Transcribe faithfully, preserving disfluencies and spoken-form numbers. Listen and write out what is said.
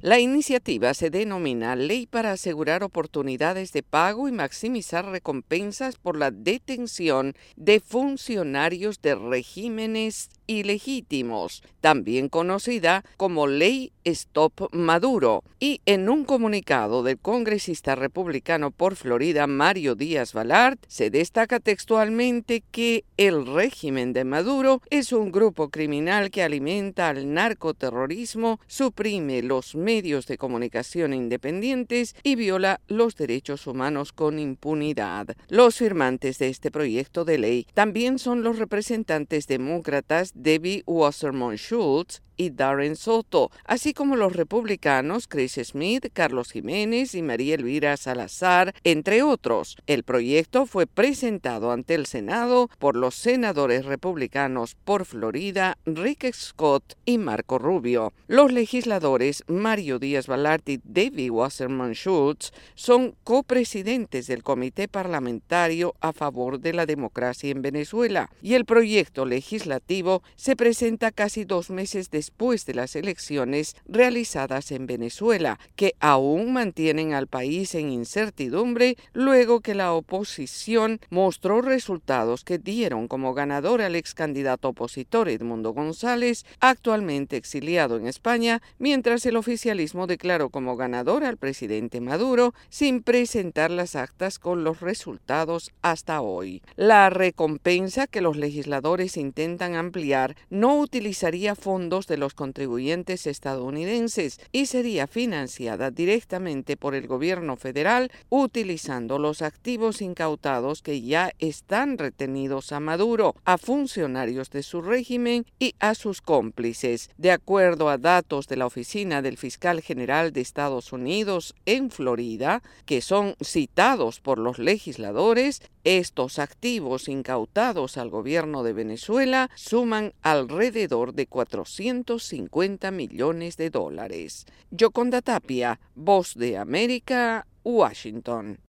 La iniciativa se denomina Ley para asegurar oportunidades de pago y maximizar recompensas por la detención de funcionarios de regímenes ilegítimos, también conocida como Ley Stop Maduro. Y en un comunicado del congresista republicano por Florida, Mario Díaz-Balart, se destaca textualmente que el régimen de Maduro es un grupo criminal que alimenta al narcoterrorismo, suprime los medios de comunicación independientes y viola los derechos humanos con impunidad. Los firmantes de este proyecto de ley también son los representantes demócratas Debbie Wasserman Schultz y Darren Soto, así como los republicanos Chris Smith, Carlos Jiménez y María Elvira Salazar, entre otros. El proyecto fue presentado ante el Senado por los senadores republicanos por Florida, Rick Scott y Marco Rubio. Los legisladores Mario Díaz-Balart y Debbie Wasserman Schultz son copresidentes del Comité Parlamentario a favor de la democracia en Venezuela, y el proyecto legislativo se presenta casi dos meses después después de las elecciones realizadas en Venezuela, que aún mantienen al país en incertidumbre luego que la oposición mostró resultados que dieron como ganador al ex candidato opositor Edmundo González, actualmente exiliado en España, mientras el oficialismo declaró como ganador al presidente Maduro sin presentar las actas con los resultados hasta hoy. La recompensa que los legisladores intentan ampliar no utilizaría fondos de los contribuyentes estadounidenses y sería financiada directamente por el gobierno federal utilizando los activos incautados que ya están retenidos a Maduro, a funcionarios de su régimen y a sus cómplices. De acuerdo a datos de la Oficina del Fiscal General de Estados Unidos en Florida, que son citados por los legisladores, estos activos incautados al gobierno de Venezuela suman alrededor de cuatrocientos cincuenta millones de dólares. Yoconda Tapia, Voz de América, Washington.